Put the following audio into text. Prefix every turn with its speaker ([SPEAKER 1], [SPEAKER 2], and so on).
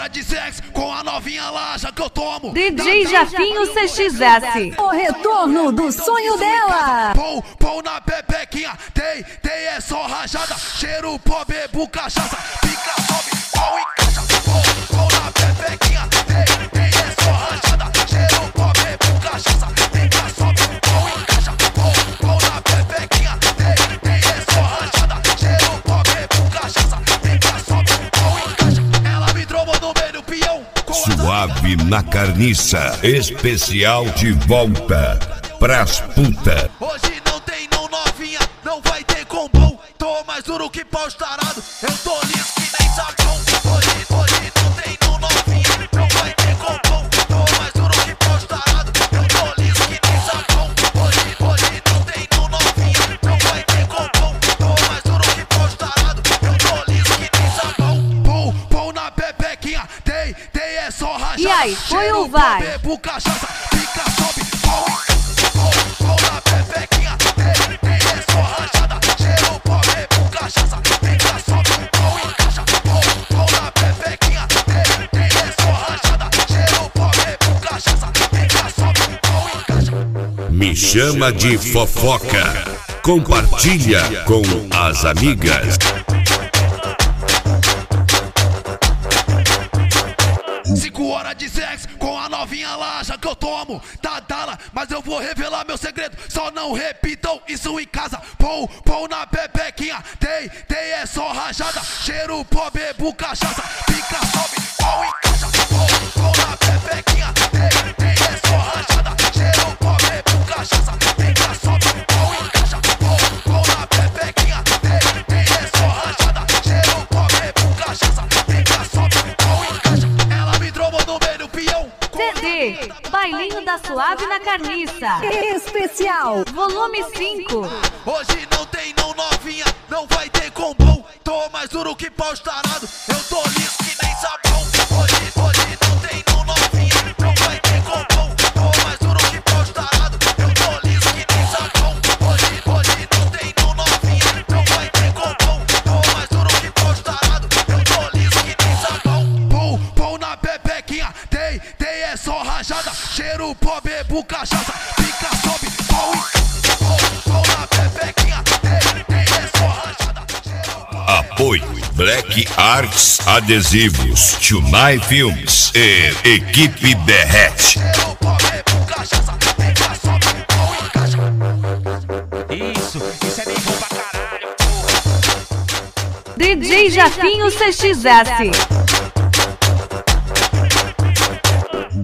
[SPEAKER 1] horas de sexo com a novinha lá, já que eu tomo.
[SPEAKER 2] DJ Jafinho CXS.
[SPEAKER 3] O retorno do sonho dela.
[SPEAKER 1] Pão na pepequinha, tem é só rajada. Cheiro, pó, bebo, cachaça. Fica, sobe, pau e caixa. Pão na pepequinha, tem é só rajada. Cheiro, pó, bebo, cachaça. Fica, sobe, pau e caixa. Pão na pepequinha, tem é só rajada. Cheiro, pó, bebo, cachaça. Fica, sobe, pau e caixa. Ela me trombou no meio do peão.
[SPEAKER 4] Suave na carniça, especial de volta pras puta.
[SPEAKER 1] Hoje não tem não novinha, não vai ter combão. Tô mais duro que pau estarado, eu tô liso que nem sabão. Hoje não tem não novinha, não vai ter combão. Tô mais duro que pau estarado, eu tô liso que nem sabão. Hoje não tem não novinha, não vai ter combão. Tô mais duro que pau estarado, eu tô liso que nem sabão. Pão na pepequinha, tem é só rajada.
[SPEAKER 2] E aí, foi ou vai?
[SPEAKER 1] Bebo cachaça, fica, sobe, pau na pepequinha, tem é só rajada. Cheiro, pó, bebo, cachaça, fica, sobe, pau e caixa. Pau na pepequinha, tem é só rajada. Cheiro, pó, bebo, cachaça, fica, sobe, pau e caixa.
[SPEAKER 4] Me chama de fofoca. Compartilha com as amigas.
[SPEAKER 1] 5 horas de sexo com a novinha lá, já que eu tomo Tadala, mas eu vou revelar meu segredo. Só não repitam isso em casa. Pão na pepequinha, tem é só rajada. Cheiro, pó, bebo, cachaça. Fica, sobe, pau e caixa. Pão na pepequinha, tem é só rajada. Cheiro, pó, bebo, cachaça. Fica, sobe, pau e caixa. Pão na pepequinha, tem é só rajada. Cheiro, pó, bebo, cachaça. Fica, sobe, pau e caixa. Ela me trombou no meio do peão.
[SPEAKER 2] CD, Bailinho da Suave na Carniça.
[SPEAKER 3] Especial.
[SPEAKER 2] Volume 5.
[SPEAKER 1] Hoje não tem não novinha, não vai ter combão. Tô mais duro que pau estarado, eu tô liso que nem sabão. Hoje não tem não novinha, não vai ter combão. Tô mais duro que pau estarado, eu tô liso que nem sabão. Hoje não tem não novinha, não vai ter combão. Tô mais duro que pau estarado, eu tô liso que nem sabão. Pão na pepequinha, tem é só rajada. Cheiro, pó, bebo, cachaça. Fica, sobe, pau e pau na pepequinha, tem é só rajada.
[SPEAKER 4] Apoio Black Arts Adesivos, Chunai Filmes e Equipe Derrete.
[SPEAKER 1] Cheiro, pó, bebo, cachaça. Fica, sobe, pau e caixa.
[SPEAKER 5] Isso é bem bom pra caralho, porra.
[SPEAKER 2] DJ Jafinho CXS.